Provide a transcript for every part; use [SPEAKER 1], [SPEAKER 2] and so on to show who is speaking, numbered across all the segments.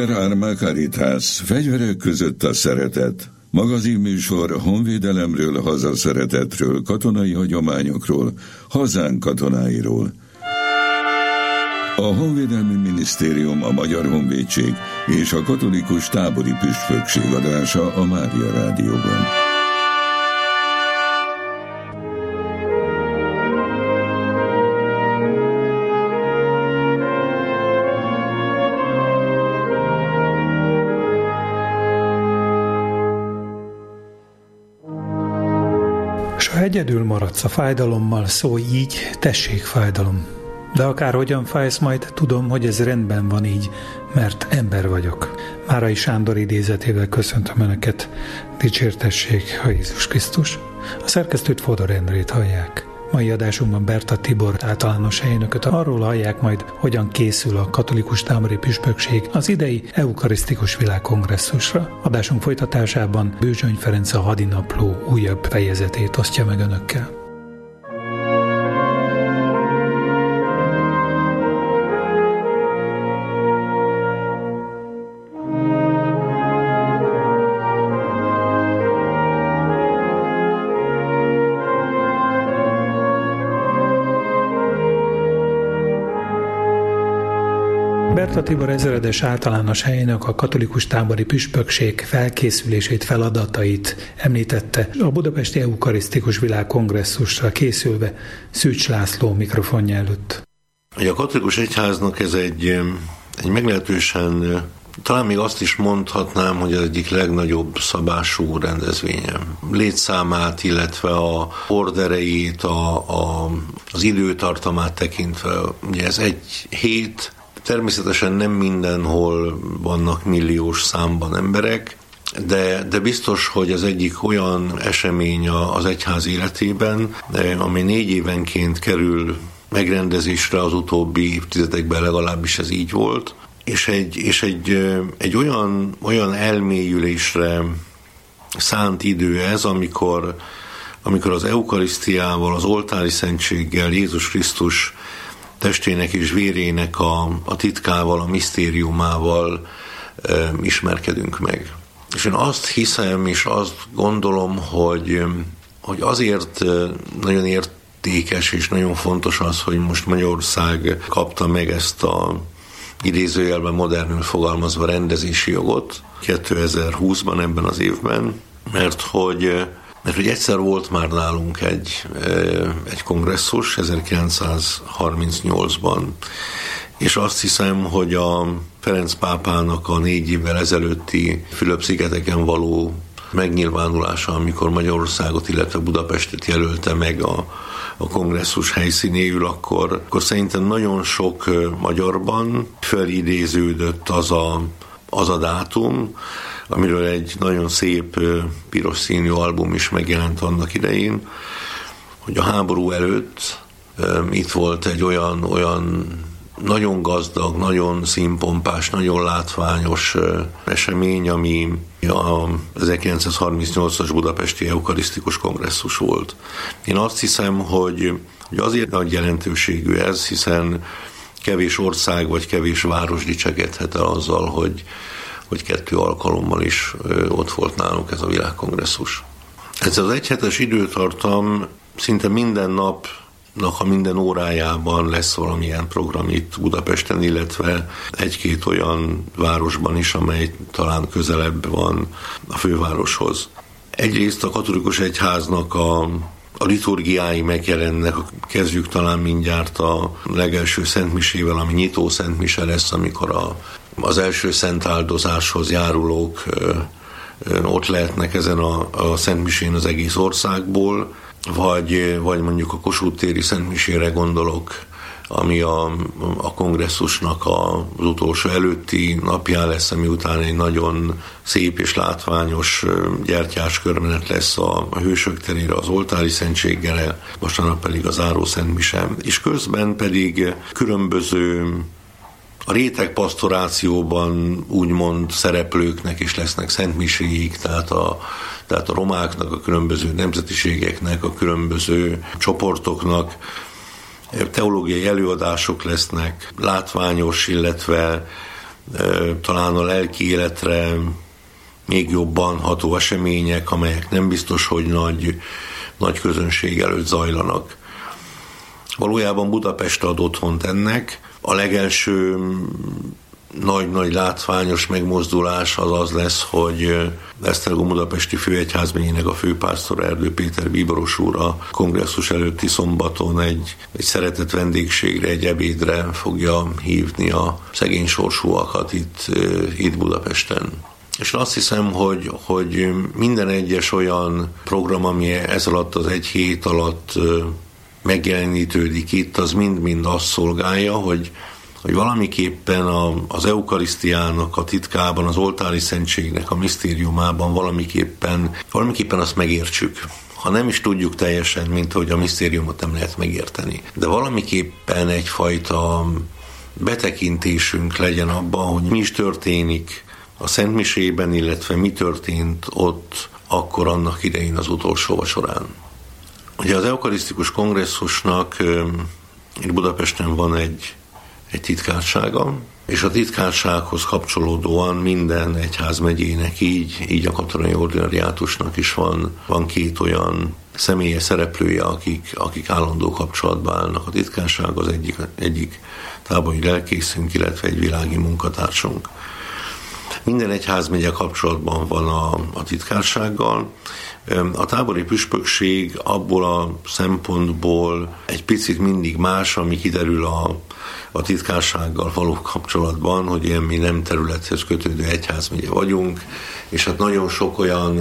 [SPEAKER 1] Per Arma Caritas, fegyverek között a szeretet. Magazinműsor honvédelemről, hazaszeretetről, katonai hagyományokról, hazánk katonáiról. A Honvédelmi Minisztérium, a Magyar Honvédség és a Katolikus Tábori Püspökség adása a Mária Rádióban.
[SPEAKER 2] S ha egyedül maradsz a fájdalommal, szólj így, tessék fájdalom. De akárhogyan fájsz, majd tudom, hogy ez rendben van így, mert ember vagyok. Márai Sándor idézetével köszöntöm Önöket. Dicsértessék a Jézus Krisztus. A szerkesztőt Fodor Endrét hallják. Mai adásunkban Berta Tibor általános helynököt arról hallják majd, hogyan készül a Katolikus Tábori Püspökség az idei eukarisztikus világkongresszusra. Adásunk folytatásában Bőzsöny Ferenc a hadinapló újabb fejezetét osztja meg Önökkel. Berta Tibor ezredes általános helynök a Katolikus Tábori Püspökség felkészülését, feladatait említette a budapesti eukarisztikus világkongresszusra készülve Szűcs László mikrofonja előtt.
[SPEAKER 3] A katolikus egyháznak ez egy meglehetősen, talán még azt is mondhatnám, hogy az egyik legnagyobb szabású rendezvénye. Létszámát, illetve a horderejét, az időtartamát tekintve. Ugye ez egy hét. Természetesen nem mindenhol vannak milliós számban emberek, de biztos, hogy az egyik olyan esemény az egyház életében, ami 4 évenként kerül megrendezésre, az utóbbi évtizedekben legalábbis ez így volt, és egy olyan elmélyülésre szánt idő ez, amikor az eukarisztiával, az oltári szentséggel, Jézus Krisztus testének és vérének a titkával, a misztériumával ismerkedünk meg. És én azt hiszem, és azt gondolom, hogy azért nagyon értékes és nagyon fontos az, hogy most Magyarország kapta meg ezt a idézőjelben modernül fogalmazva rendezési jogot 2020-ban, ebben az évben, mert hogy egyszer volt már nálunk egy kongresszus 1938-ban, és azt hiszem, hogy a Ferenc pápának a 4 évvel ezelőtti Fülöp-szigeteken való megnyilvánulása, amikor Magyarországot, illetve Budapestet jelölte meg a kongresszus helyszínéül, akkor szerintem nagyon sok magyarban felidéződött az a dátum, amiről egy nagyon szép piros színű album is megjelent annak idején, hogy a háború előtt itt volt egy olyan nagyon gazdag, nagyon színpompás, nagyon látványos esemény, ami az 1938-as budapesti eukarisztikus kongresszus volt. Én azt hiszem, hogy azért nagy jelentőségű ez, hiszen kevés ország vagy kevés város dicsekedhet el azzal, hogy 2 alkalommal is ott volt nálunk ez a világkongresszus. Ez az egyhetes időtartam szinte minden napnak a minden órájában lesz valamilyen program itt Budapesten, illetve 1-2 olyan városban is, amely talán közelebb van a fővároshoz. Egyrészt a katolikus egyháznak a liturgiái megjelennek, kezdjük talán mindjárt a legelső szentmisével, ami nyitó szentmise lesz, amikor az első szentáldozáshoz járulók ott lehetnek ezen a szentmisén az egész országból, vagy mondjuk a Kossuth téri szentmisére gondolok, ami a kongresszusnak az utolsó előtti napján lesz, ami után egy nagyon szép és látványos gyertyás körmenet lesz a Hősök terére az oltári szentséggel, mostanában pedig a záró szentmise. És közben pedig különböző a rétegpasztorációban úgymond szereplőknek is lesznek szentmiséik, tehát a romáknak, a különböző nemzetiségeknek, a különböző csoportoknak teológiai előadások lesznek, látványos, illetve talán a lelki életre még jobban ható események, amelyek nem biztos, hogy nagy közönség előtt zajlanak. Valójában Budapest ad otthont ennek. A legelső nagy látványos megmozdulás az lesz, hogy Esztergom budapesti főegyházmegyének a főpásztora Erdő Péter bíboros úr a kongresszus előtti szombaton egy szeretett vendégségre, egy ebédre fogja hívni a szegény sorsúakat itt Budapesten. És azt hiszem, hogy minden egyes olyan program, ami ez alatt az egy hét alatt megjelenítődik itt, az mind-mind azt szolgálja, hogy valamiképpen az eukarisztiának a titkában, az oltári szentségnek a misztériumában valamiképpen azt megértsük. Ha nem is tudjuk teljesen, mint hogy a misztériumot nem lehet megérteni. De valamiképpen egyfajta betekintésünk legyen abban, hogy mi is történik a szentmisében, illetve mi történt ott akkor annak idején az utolsó vacsorán. Ugye az eukarisztikus kongresszusnak itt Budapesten van egy titkársága, és a titkársághoz kapcsolódóan minden egyházmegyének így a katonai ordinariátusnak is van két olyan személyes szereplője, akik állandó kapcsolatban állnak. A titkárság az egyik tábori lelkészünk, illetve egy világi munkatársunk. Minden egyházmegye kapcsolatban van a titkársággal. A tábori püspökség abból a szempontból egy picit mindig más, ami kiderül a titkársággal való kapcsolatban, hogy ilyen mi nem területhez kötődő egyházmegye vagyunk, és hát nagyon sok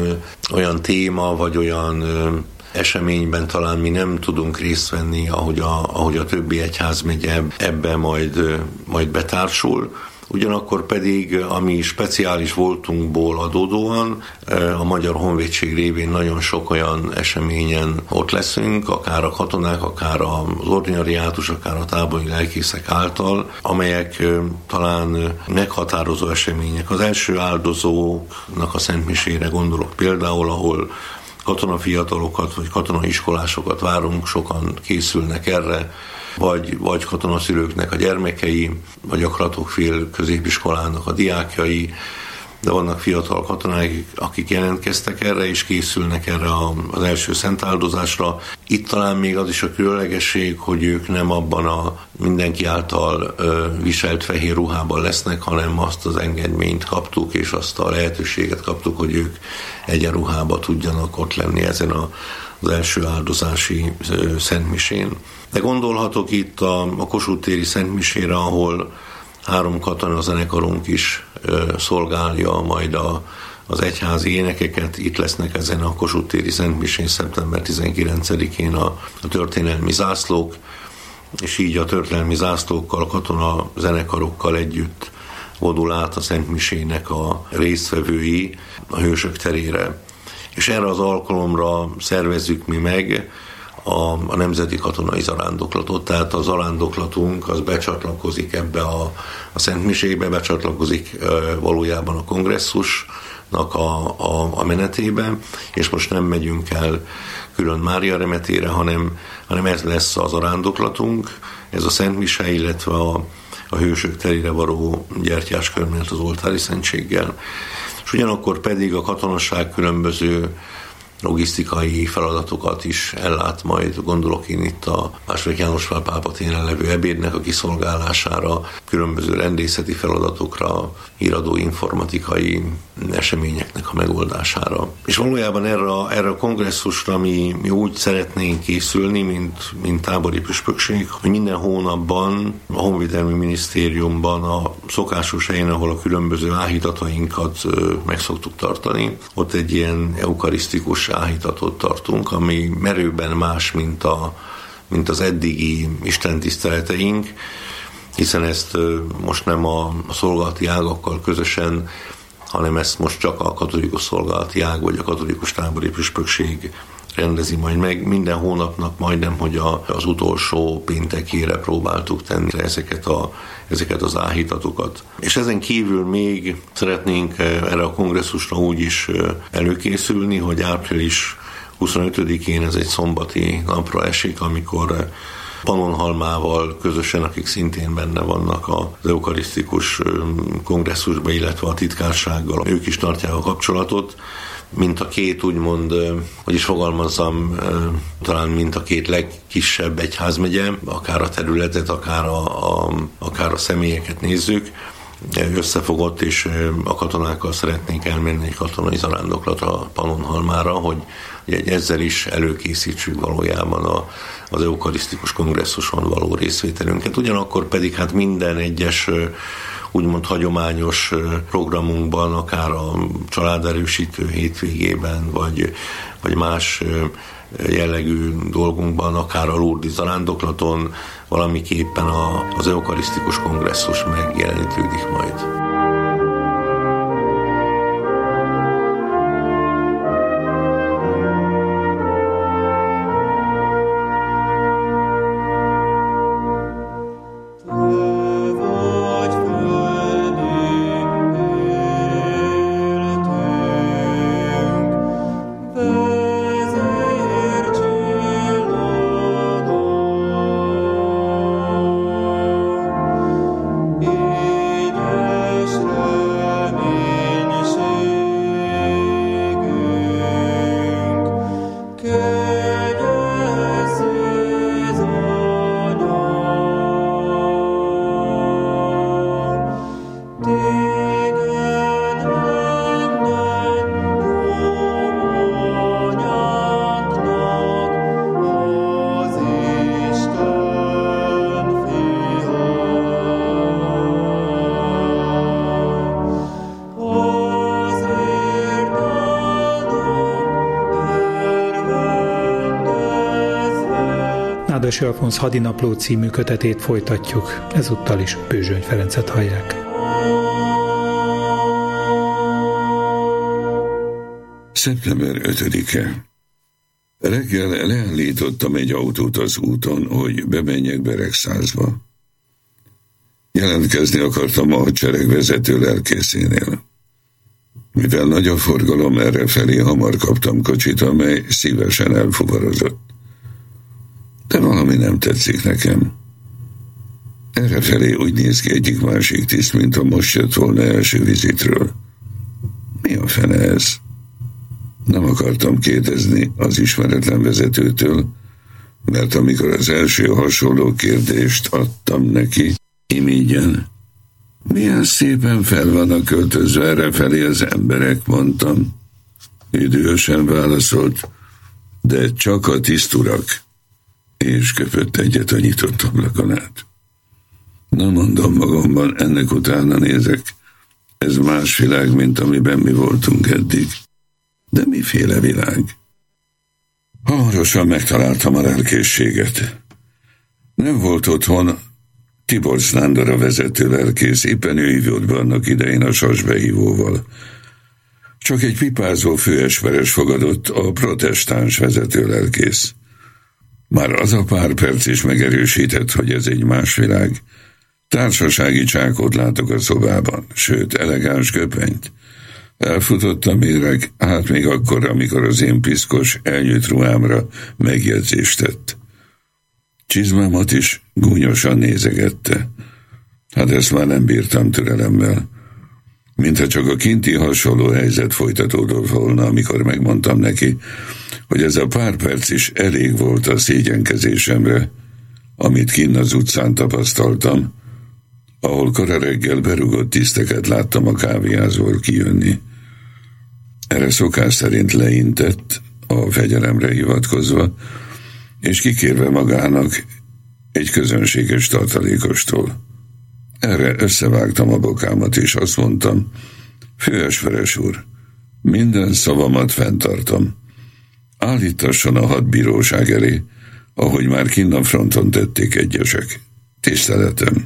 [SPEAKER 3] olyan téma, vagy olyan eseményben talán mi nem tudunk részt venni, ahogy a többi egyházmegye ebben majd betársul. Ugyanakkor pedig, ami speciális voltunkból adódóan, a Magyar Honvédség révén nagyon sok olyan eseményen ott leszünk, akár a katonák, akár az ordinariátus, akár a tábori lelkészek által, amelyek talán meghatározó események. Az első áldozóknak a szentmisére gondolok például, ahol katonafiatalokat vagy katonaiskolásokat várunk, sokan készülnek erre, vagy katonaszülőknek a gyermekei, vagy a Kratókfél középiskolának a diákjai, de vannak fiatal katonák, akik jelentkeztek erre, és készülnek erre az első szentáldozásra. Itt talán még az is a különlegesség, hogy ők nem abban a mindenki által viselt fehér ruhában lesznek, hanem azt az engedményt kaptuk, és azt a lehetőséget kaptuk, hogy ők egyenruhában tudjanak ott lenni ezen az első áldozási szentmisén. De gondolhatok itt a Kossuth téri szentmisére, ahol 3 katonazenekarunk is szolgálja majd az egyházi énekeket. Itt lesznek ezen a Kossuth téri szentmisén szeptember 19-én a történelmi zászlók, és így a történelmi zászlókkal, a katonazενekarokkal együtt vonul át a szentmisének a résztvevői a Hősök terére. És erre az alkalomra szervezzük mi meg a Nemzeti Katonai Zarándoklatot, tehát a zarándoklatunk az becsatlakozik ebbe a szentmisébe, becsatlakozik valójában a kongresszusnak a menetébe, és most nem megyünk el külön Mária remetére, hanem ez lesz a zarándoklatunk, ez a szentmise, illetve a Hősök terére való gyertyáskörmélet az oltári szentséggel. És ugyanakkor pedig a katonasság különböző logisztikai feladatokat is ellát majd, gondolok én itt a II. János Pál pápa téren levő ebédnek a kiszolgálására, különböző rendészeti feladatokra, híradó informatikai eseményeknek a megoldására. És valójában erre a kongresszusra mi úgy szeretnénk készülni, mint tábori püspökség, hogy minden hónapban a Honvédelmi Minisztériumban a szokásos helyen, ahol a különböző áhítatainkat meg szoktuk tartani, ott egy ilyen eukarisztikus áhítatot tartunk, ami merőben más, mint az eddigi istentiszteleteink, hiszen ezt most nem a szolgálati ágakkal közösen, hanem ezt most csak a katolikus szolgálati ág vagy a katolikus tábori püspökség rendezi majd meg. Minden hónapnak majdnem, hogy az utolsó péntekére próbáltuk tenni ezeket az áhítatokat. És ezen kívül még szeretnénk erre a kongresszusra úgy is előkészülni, hogy április 25-én, ez egy szombati napra esik, amikor Pannonhalmával közösen, akik szintén benne vannak az eukarisztikus kongresszusban, illetve a titkársággal. Ők is tartják a kapcsolatot, mint a két, úgymond, hogy is fogalmazzam, talán mint a két legkisebb egyházmegye, akár a területet, akár a személyeket nézzük, összefogott, és a katonákkal szeretnénk elmenni egy katonai zarándoklatra Pannonhalmára, hogy ezzel is előkészítsük valójában az eukarisztikus kongresszuson való részvételünket. Ugyanakkor pedig hát minden egyes úgymond hagyományos programunkban, akár a családerősítő hétvégében, vagy más jellegű dolgunkban, akár a Lourdes zarándoklaton valamiképpen az eukarisztikus kongresszus megjelenítődik majd.
[SPEAKER 2] Nádasi Alfonz Hadinapló című kötetét folytatjuk, ezúttal is Bőzsöny Ferencet hallják.
[SPEAKER 1] Szeptember 5-e. Reggel leállítottam egy autót az úton, hogy bemenjek Beregszázba. Jelentkezni akartam a hadsereg vezető lelkészénél. Mivel nagy a forgalom, errefelé hamar kaptam kocsit, amely szívesen elfuvarozott. De valami nem tetszik nekem. Errefelé úgy néz ki egyik-másik tiszt, mint ha most jött volna első vizitről. Mi a fene ez? Nem akartam kérdezni az ismeretlen vezetőtől, mert amikor az első hasonló kérdést adtam neki, imígyen, milyen szépen fel vannak költözve errefelé az emberek, mondtam. Idősen válaszolt, de csak a tiszturak, és köpött egyet a nyitott ablakon át. Na, mondom magamban, ennek utána nézek. Ez más világ, mint amiben mi voltunk eddig. De miféle világ? Hamarosan megtaláltam a lelkészséget. Nem volt otthon Tiborcs Nándor a vezető lelkész, éppen ő hívott be annak idején a sasbehívóval. Csak egy pipázó főesveres fogadott, a protestáns vezető lelkész. Már az a pár perc is megerősített, hogy ez egy más világ. Társasági csákot látok a szobában, sőt, elegáns köpenyt. Elfutott a méreg, hát még akkor, amikor az én piszkos, elnyújt ruhámra megjegyzést tett. Csizmámat is gúnyosan nézegette. Hát ezt már nem bírtam türelemmel. Mintha csak a kinti hasonló helyzet folytatódott volna, amikor megmondtam neki, hogy ez a pár perc is elég volt a szégyenkezésemre, amit kinn az utcán tapasztaltam, ahol kora reggel berugott tiszteket láttam a kávéházból kijönni. Erre szokás szerint leintett, a fegyelemre hivatkozva, és kikérve magának egy közönséges tartalékostól. Erre összevágtam a bokámat, és azt mondtam, főesveres úr, minden szavamat fenntartom. Állítasson a hadbíróság elé, ahogy már kinn a fronton tették egyesek. Tiszteletem.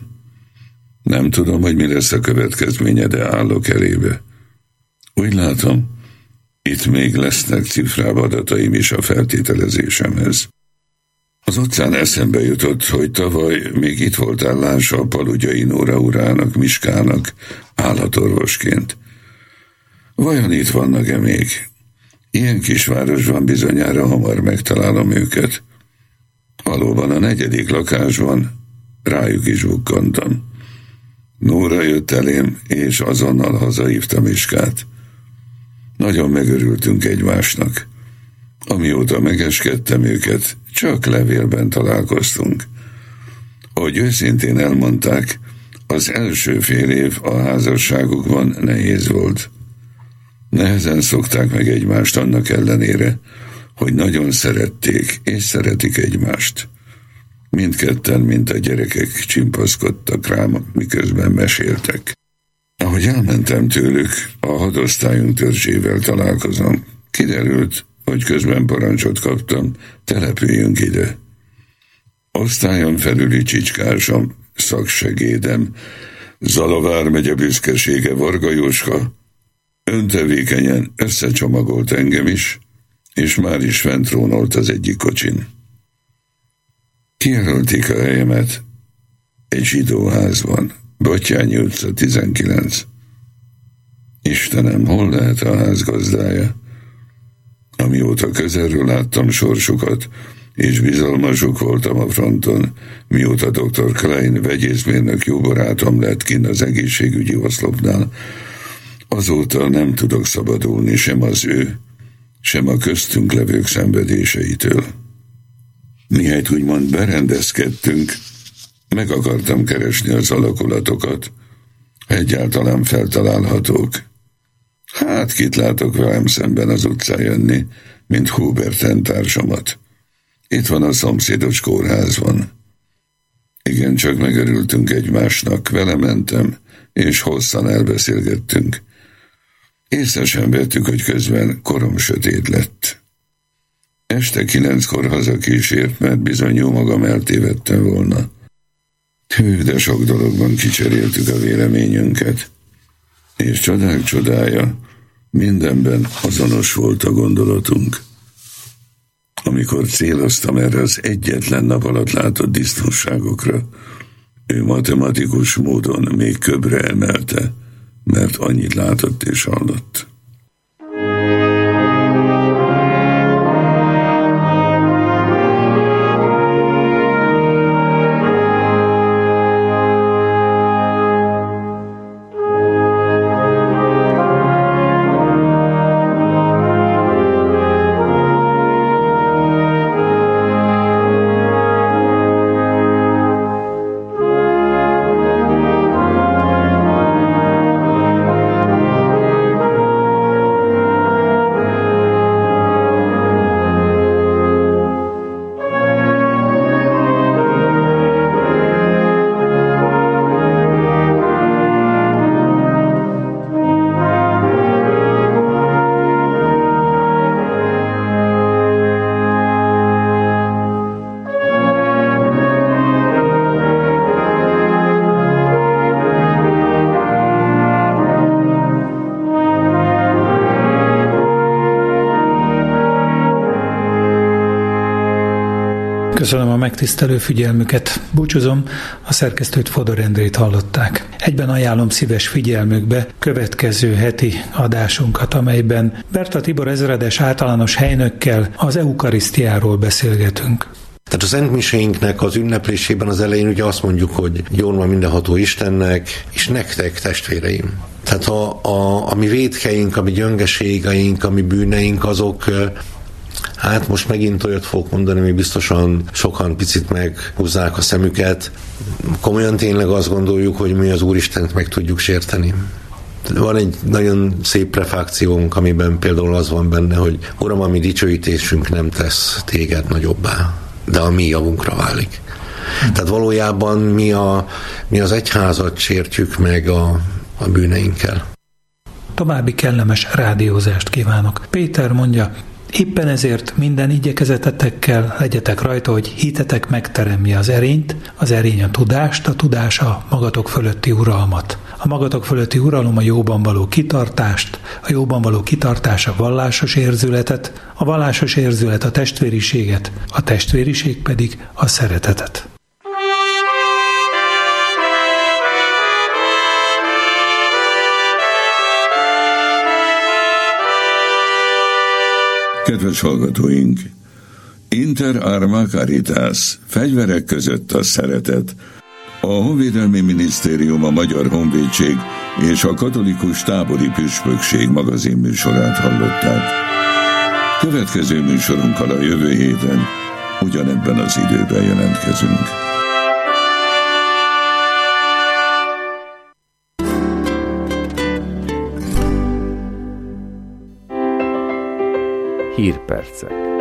[SPEAKER 1] Nem tudom, hogy mi lesz a következménye, de állok elébe. Úgy látom, itt még lesznek cifrább adataim is a feltételezésemhez. Az utcán eszembe jutott, hogy tavaly még itt volt állása a Palugyai Nóra urának, Miskának, állatorvosként. Vajon itt vannak-e még? Ilyen kisvárosban bizonyára hamar megtalálom őket. Valóban a 4. lakásban rájuk is bukkantam. Nóra jött elém, és azonnal hazahívta Miskát. Nagyon megörültünk egymásnak. Amióta megeskedtem őket, csak levélben találkoztunk. Ahogy őszintén elmondták, az első fél év a házasságukban nehéz volt. Nehezen szokták meg egymást annak ellenére, hogy nagyon szerették és szeretik egymást. Mindketten, mint a gyerekek csimpaszkodtak rám, miközben meséltek. Ahogy elmentem tőlük, a hadosztályunk törzsével találkozom. Kiderült, hogy közben parancsot kaptam, települjünk ide. Osztályon felüli csicskásom, szaksegédem, Zala vármegye büszkesége Varga Jóska öntevékenyen összecsomagolt engem is, és már is fent trónolt az egyik kocsin. Kijelölték a helyemet egy zsidó házban, Battyányi utca 19. Istenem, hol lehet a ház gazdája? Amióta közelről láttam sorsukat, és bizalmasuk voltam a fronton, mióta dr. Klein vegyészmérnök jó barátom lett kinn az egészségügyi oszlopnál, azóta nem tudok szabadulni sem az ő, sem a köztünk levők szenvedéseitől. Mihelyt úgymond berendezkedtünk, meg akartam keresni az alakulatokat, egyáltalán feltalálhatók. Hát kit látok velem szemben az utcán jönni, mint Huberten társamat. Itt van a szomszédos kórházban. Igen, csak megörültünk egymásnak, vele mentem, és hosszan elbeszélgettünk. Észre sem vettük, hogy közben korom sötét lett. Este 9-kor hazakísért, mert bizony jó magam eltévedtem volna. Hű, de sok dologban kicseréltük a véleményünket. És csodák csodája, mindenben azonos volt a gondolatunk. Amikor céloztam erre az egyetlen nap alatt látott disznóságokra, ő matematikus módon még köbbre emelte, mert annyit látott és hallott.
[SPEAKER 2] Köszönöm a megtisztelő figyelmüket. Búcsúzom, a szerkesztőt Fodor Endrét hallották. Egyben ajánlom szíves figyelmükbe következő heti adásunkat, amelyben Berta Tibor ezredes általános helynökkel az eukarisztiáról beszélgetünk.
[SPEAKER 3] Tehát a szentmiséinknek az ünneplésében az elején ugye azt mondjuk, hogy jól van mindenható Istennek, és nektek, testvéreim. Tehát a mi vétkeink, a mi gyöngeségeink, a mi bűneink, azok, hát most megint olyat fogok mondani, mi biztosan sokan picit meghúzzák a szemüket. Komolyan tényleg azt gondoljuk, hogy mi az Úristent meg tudjuk sérteni. Van egy nagyon szép prefákciónk, amiben például az van benne, hogy Uram, a mi dicsőítésünk nem tesz téged nagyobbá, de a mi javunkra válik. Tehát valójában mi az egyházat sértjük meg a bűneinkkel.
[SPEAKER 2] További kellemes rádiózást kívánok. Péter mondja, éppen ezért minden igyekezetetekkel legyetek rajta, hogy hitetek megteremje az erényt, az erény a tudást, a tudás a magatok fölötti uralmat. A magatok fölötti uralom a jóban való kitartást, a jóban való kitartás a vallásos érzületet, a vallásos érzület a testvériséget, a testvériség pedig a szeretetet.
[SPEAKER 1] Kedves hallgatóink, Inter arma caritas, fegyverek között a szeretet. A Honvédelmi Minisztérium, a Magyar Honvédség és a Katolikus Tábori Püspökség magazinműsorát hallották. Következő műsorunkkal a jövő héten ugyanebben az időben jelentkezünk.
[SPEAKER 4] Hírpercek.